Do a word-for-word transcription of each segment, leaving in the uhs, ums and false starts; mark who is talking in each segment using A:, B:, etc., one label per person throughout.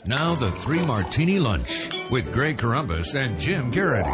A: Now the Three Martini Lunch with Greg Corombos and Jim Garrity.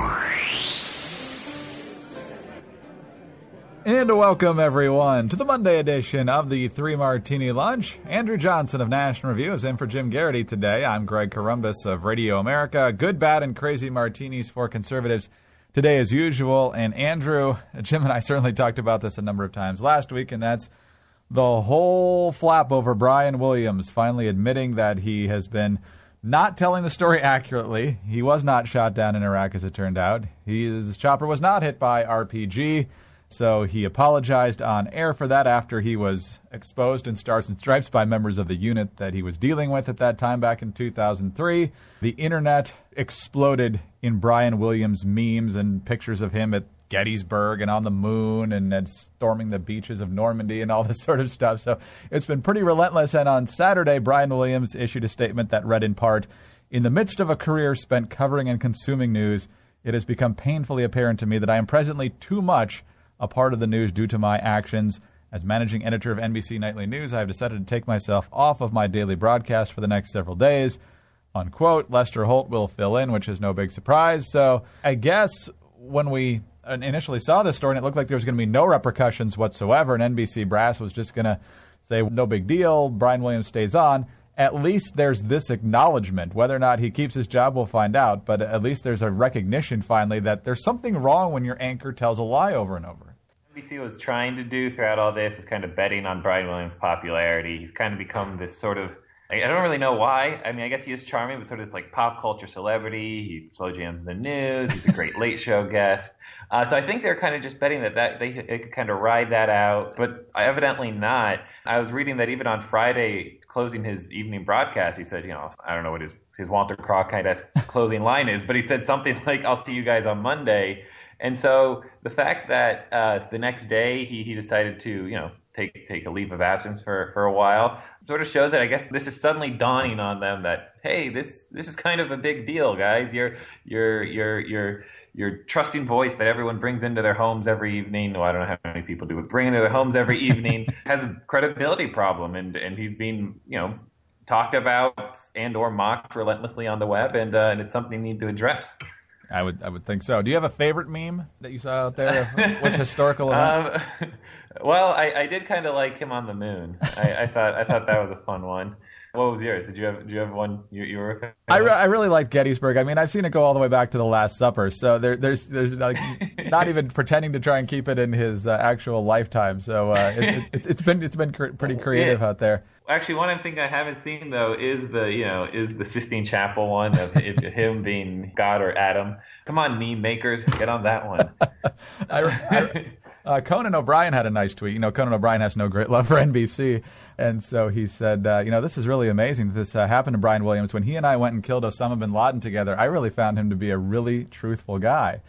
B: And welcome, everyone, to the Monday edition of the Three Martini Lunch. Andrew Johnson of National Review is in for Jim Garrity today. I'm Greg Corombos of Radio America. Good, bad, and crazy martinis for conservatives today as usual. And Andrew, Jim and I certainly talked about this a number of times last week, and that's the whole flap over Brian Williams finally admitting that he has been not telling the story accurately. He was not shot down in Iraq, as it turned out. He, his chopper was not hit by R P G, so he apologized on air for that after he was exposed in Stars and Stripes by members of the unit that he was dealing with at that time back in two thousand three. The internet exploded in Brian Williams memes and pictures of him at Gettysburg and on the moon and, and storming the beaches of Normandy and all this sort of stuff. So it's been pretty relentless. And on Saturday, Brian Williams issued a statement that read in part, "In the midst of a career spent covering and consuming news, it has become painfully apparent to me that I am presently too much a part of the news due to my actions. As managing editor of N B C Nightly News, I have decided to take myself off of my daily broadcast for the next several days." Unquote. Lester Holt will fill in, which is no big surprise. So I guess when we initially saw this story and it looked like there was going to be no repercussions whatsoever, and N B C brass was just going to say, no big deal, Brian Williams stays on, at least there's this acknowledgement. Whether or not he keeps his job, we'll find out, but at least there's a recognition finally that there's something wrong when your anchor tells a lie over and over.
C: N B C was trying to do throughout all this was kind of betting on Brian Williams' popularity. He's kind of become this sort of, I don't really know why. I mean, I guess he is charming, but sort of this like pop culture celebrity. He slow jams the news. He's a great late show guest. Uh, so I think they're kind of just betting that, that they, they could kind of ride that out, but evidently not. I was reading that even on Friday, closing his evening broadcast, he said, you know, I don't know what his, his Walter Cronkite closing line is, but he said something like, "I'll see you guys on Monday." And so the fact that uh, the next day he, he decided to, you know, take take a leave of absence for, for a while sort of shows that I guess this is suddenly dawning on them that, hey, this this is kind of a big deal, guys. You're you're you're you're your trusting voice that everyone brings into their homes every evening. Well, I don't know how many people do, but bring into their homes every evening has a credibility problem, and and he's being, you know, talked about and or mocked relentlessly on the web, and uh, and it's something you need to address.
B: I would I would think so. Do you have a favorite meme that you saw out there? Which historical event?
C: Um, well, I, I did kind of like him on the moon. I, I thought I thought that was a fun one. What was yours? Did you have Did you have one you, you were a fan
B: I, re- I really liked Gettysburg. I mean, I've seen it go all the way back to the Last Supper. So there, there's there's like not even pretending to try and keep it in his uh, actual lifetime. So uh, it, it, it's been it's been cr- pretty creative
C: yeah.
B: out there.
C: Actually, one thing I haven't seen though is the you know is the Sistine Chapel one of him being God or Adam. Come on, meme makers, get on that one.
B: I, I, Uh, Conan O'Brien had a nice tweet. You know, Conan O'Brien has no great love for N B C. And so he said, uh, you know, this is really amazing that this uh, happened to Brian Williams. When he and I went and killed Osama bin Laden together, I really found him to be a really truthful guy.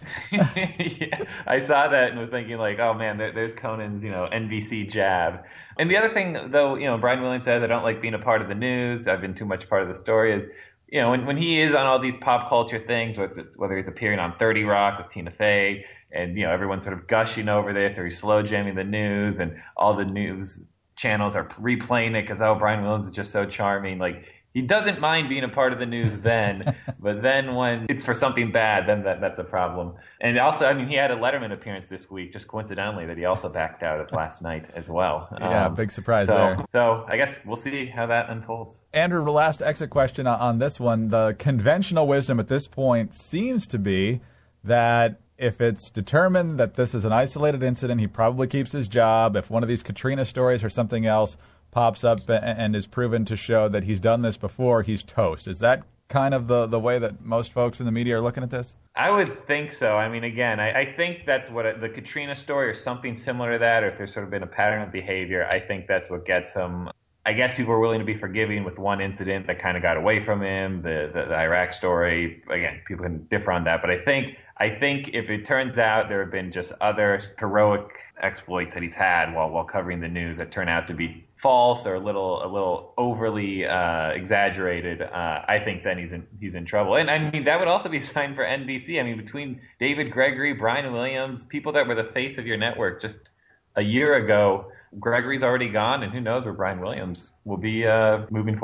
C: Yeah, I saw that and was thinking like, oh, man, there, there's Conan's, you know, N B C jab. And the other thing, though, you know, Brian Williams says, I don't like being a part of the news. I've been too much part of the story. Is, you know, when, when he is on all these pop culture things, whether he's appearing on thirty Rock with Tina Fey, and, you know, everyone's sort of gushing over this, or he's slow jamming the news, and all the news channels are replaying it because, oh, Brian Williams is just so charming. Like, he doesn't mind being a part of the news then, but then when it's for something bad, then that, that's a problem. And also, I mean, he had a Letterman appearance this week, just coincidentally, that he also backed out of last night as well.
B: Yeah,
C: um,
B: big surprise
C: so,
B: there.
C: So I guess we'll see how that unfolds.
B: Andrew, last exit question on this one. The conventional wisdom at this point seems to be that if it's determined that this is an isolated incident, he probably keeps his job. If one of these Katrina stories or something else pops up and is proven to show that he's done this before, he's toast. Is that kind of the, the way that most folks in the media are looking at this?
C: I would think so. I mean, again, I, I think that's what a, the Katrina story or something similar to that, or if there's sort of been a pattern of behavior, I think that's what gets him. I guess people are willing to be forgiving with one incident that kind of got away from him, the, the, the Iraq story. Again, people can differ on that. But I think I think if it turns out there have been just other heroic exploits that he's had while while covering the news that turn out to be false or a little a little overly uh, exaggerated, uh, I think then he's in he's in trouble. And I mean, that would also be a sign for N B C. I mean, between David Gregory, Brian Williams, people that were the face of your network just a year ago, Gregory's already gone, and who knows where Brian Williams will be uh, moving forward.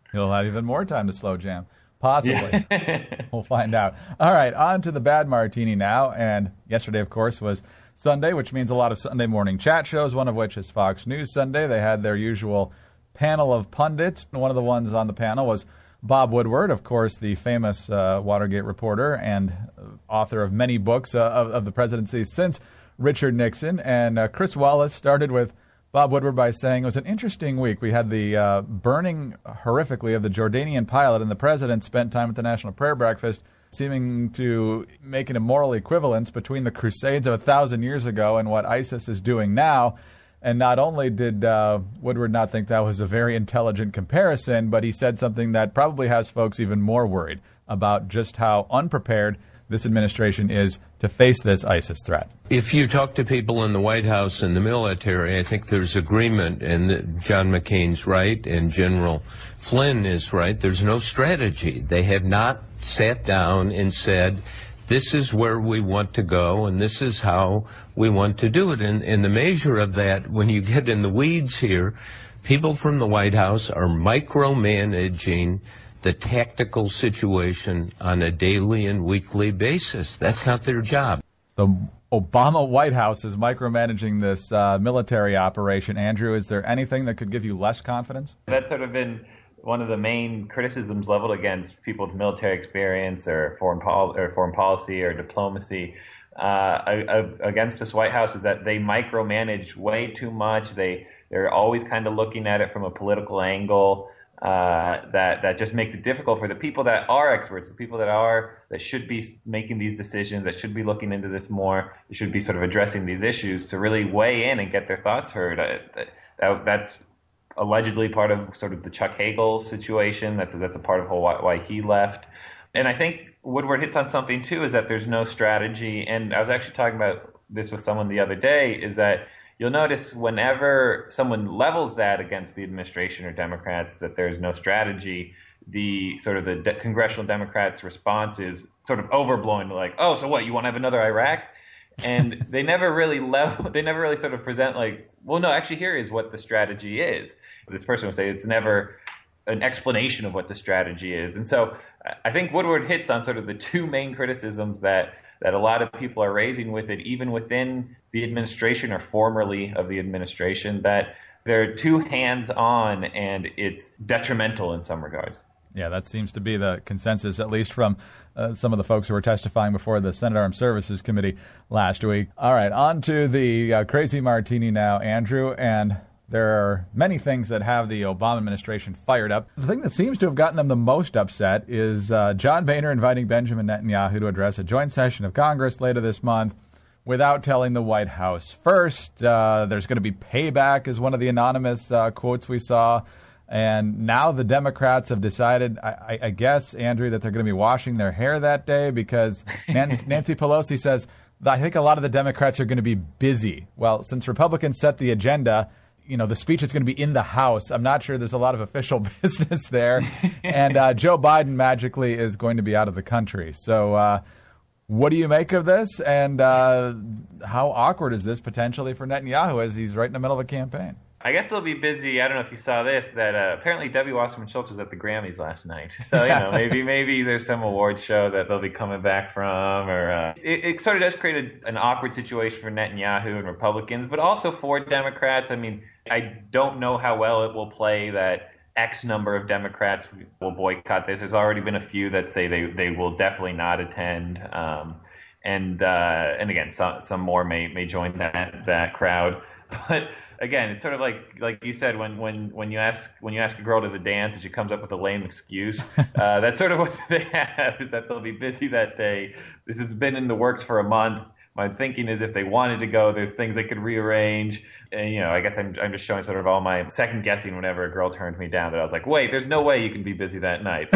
B: He'll have even more time to slow jam. Possibly. Yeah. We'll find out. All right, on to the bad martini now. And yesterday, of course, was Sunday, which means a lot of Sunday morning chat shows, one of which is Fox News Sunday. They had their usual panel of pundits. One of the ones on the panel was Bob Woodward, of course, the famous uh, Watergate reporter and author of many books uh, of, of the presidency since Richard Nixon. And uh, Chris Wallace started with Bob Woodward by saying it was an interesting week. We had the uh, burning horrifically of the Jordanian pilot, and the president spent time at the National Prayer Breakfast seeming to make an immoral equivalence between the Crusades of a thousand years ago and what ISIS is doing now. And not only did uh, Woodward not think that was a very intelligent comparison, but he said something that probably has folks even more worried about just how unprepared this administration is to face this ISIS threat.
D: If you talk to people in the White House and the military, I think there's agreement, and John McCain's right, and General Flynn is right. There's no strategy. They have not sat down and said, this is where we want to go, and this is how we want to do it. And, and the measure of that, when you get in the weeds here, people from the White House are micromanaging the tactical situation on a daily and weekly basis. That's not their job.
B: The Obama White House is micromanaging this uh, military operation. Andrew, is there anything that could give you less confidence?
C: That's sort of been one of the main criticisms leveled against people with military experience or foreign, pol- or foreign policy or diplomacy uh, against this White House is that they micromanage way too much. They, they're always kind of looking at it from a political angle. Uh, that that just makes it difficult for the people that are experts, the people that are that should be making these decisions, that should be looking into this more, that should be sort of addressing these issues to really weigh in and get their thoughts heard. Uh, that, that, that's allegedly part of sort of the Chuck Hagel situation. That's that's a part of why, why he left. And I think Woodward hits on something too, is that there's no strategy. And I was actually talking about this with someone the other day, is that you'll notice whenever someone levels that against the administration or Democrats, that there's no strategy, the sort of the de- congressional Democrats' response is sort of overblown, like, oh, so what, you want to have another Iraq? And they never really level, they never really sort of present like, well, no, actually here is what the strategy is. This person would say it's never an explanation of what the strategy is. And so I think Woodward hits on sort of the two main criticisms that that a lot of people are raising with it, even within the administration or formerly of the administration, that they're too hands-on and it's detrimental in some regards.
B: Yeah, that seems to be the consensus, at least from uh, some of the folks who were testifying before the Senate Armed Services Committee last week. All right, on to the uh, crazy martini now, Andrew, and there are many things that have the Obama administration fired up. The thing that seems to have gotten them the most upset is uh, John Boehner inviting Benjamin Netanyahu to address a joint session of Congress later this month without telling the White House first. Uh, there's going to be payback, is one of the anonymous uh, quotes we saw. And now the Democrats have decided, I, I guess, Andrew, that they're going to be washing their hair that day because Nancy Pelosi says, I think a lot of the Democrats are going to be busy. Well, since Republicans set the agenda, you know, the speech is going to be in the House. I'm not sure there's a lot of official business there. And uh, Joe Biden magically is going to be out of the country. So uh, what do you make of this? And uh, how awkward is this potentially for Netanyahu as he's right in the middle of a campaign?
C: I guess they'll be busy. I don't know if you saw this, that uh, apparently Debbie Wasserman Schultz was at the Grammys last night. So, you know, maybe maybe there's some award show that they'll be coming back from. Or uh, it, it sort of does create a, an awkward situation for Netanyahu and Republicans, but also for Democrats. I mean, I don't know how well it will play that X number of Democrats will boycott this. There's already been a few that say they, they will definitely not attend. Um, and uh, and again, some some more may, may join that that crowd. But again, it's sort of like like you said, when, when, when you ask when you ask a girl to the dance and she comes up with a lame excuse, uh, that's sort of what they have, is that they'll be busy that day. This has been in the works for a month. My thinking is if they wanted to go, there's things they could rearrange. And, you know, I guess I'm, I'm just showing sort of all my second guessing whenever a girl turned me down, that I was like, wait, there's no way you can be busy that night.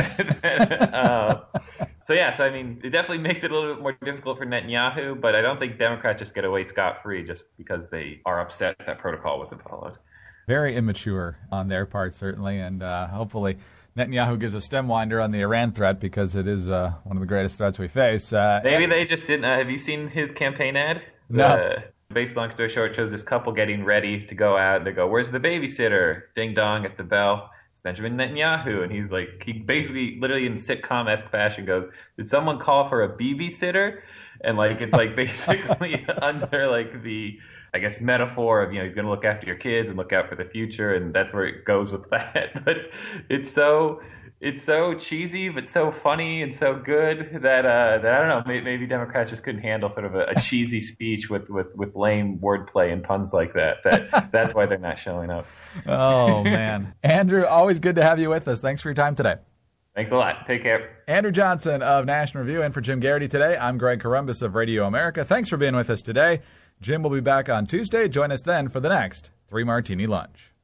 C: uh, so, yeah, so I mean, it definitely makes it a little bit more difficult for Netanyahu, but I don't think Democrats just get away scot-free just because they are upset that protocol wasn't followed.
B: Very immature on their part, certainly, and uh, hopefully Netanyahu gives a stem winder on the Iran threat, because it is uh, one of the greatest threats we face. Uh,
C: Maybe they just didn't. Uh, have you seen his campaign ad?
B: No.
C: Uh, basically, long story short, it shows this couple getting ready to go out. They go, "Where's the babysitter?" Ding dong at the bell. Benjamin Netanyahu. And he's like, he basically, literally in sitcom-esque fashion goes, did someone call for a babysitter? And like, it's like basically under like the, I guess, metaphor of, you know, he's going to look after your kids and look out for the future. And that's where it goes with that. But it's so, it's so cheesy, but so funny and so good that, uh, that I don't know, maybe, maybe Democrats just couldn't handle sort of a, a cheesy speech with, with, with lame wordplay and puns like that. That that's why they're not showing up.
B: Oh, man. Andrew, always good to have you with us. Thanks for your time today.
C: Thanks a lot. Take care.
B: Andrew Johnson of National Review, and for Jim Garrity today, I'm Greg Corombos of Radio America. Thanks for being with us today. Jim will be back on Tuesday. Join us then for the next Three Martini Lunch.